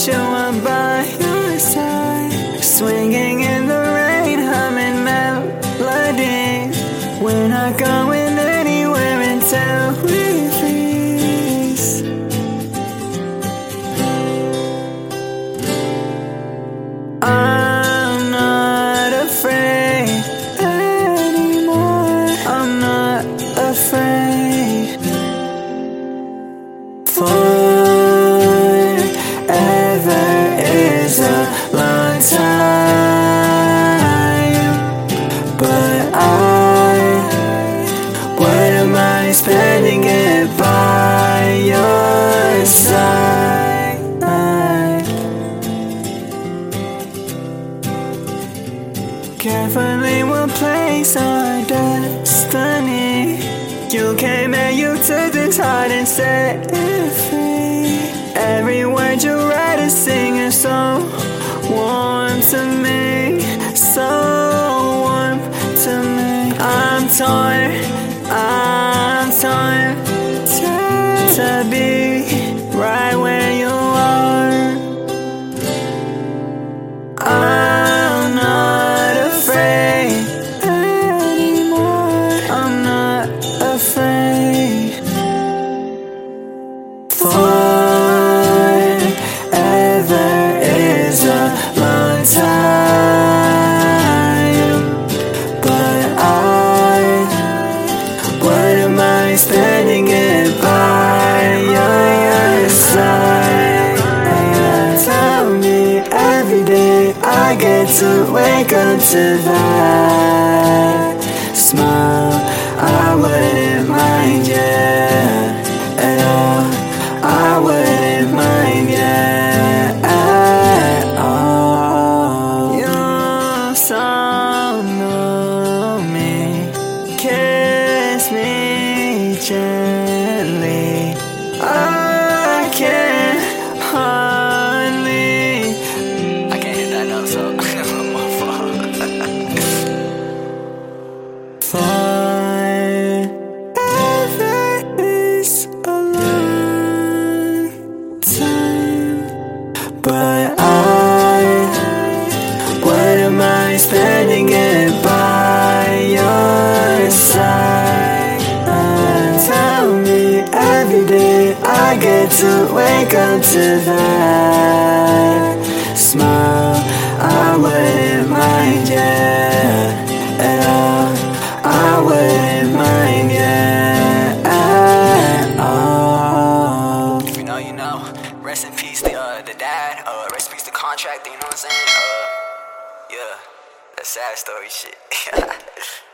wish you were by your side, swinging in the rain, humming melodies. We're not going anywhere until we freeze. I'm not afraid anymore. I'm not afraid. Forever is a long time, but what am I spending it by your side? Carefully we'll place our destiny. You came and you took this heart and set it free. Every word you write is singing so warm to me, so warm to me. I'm torn to be right where you are. I'm not afraid anymore. I'm not afraid. Forever is a long time, but what am I spending it by your side? Tell me every day I get to wake up to that smile. I wouldn't mind, yeah, at all. I wouldn't mind, yeah, at all. You so know me, kiss me gently. I can't hardly. I can't hit that note, so my fault. Forever is a long time, but what am I spending it by your side? Tell me every day I get to wake up to that smile. I wouldn't mind, yeah, at all. I wouldn't mind, yeah, at all. If you know, you know. Rest in peace, the dad. Rest in peace, the contractor. You know what I'm saying? Yeah, that's sad story shit.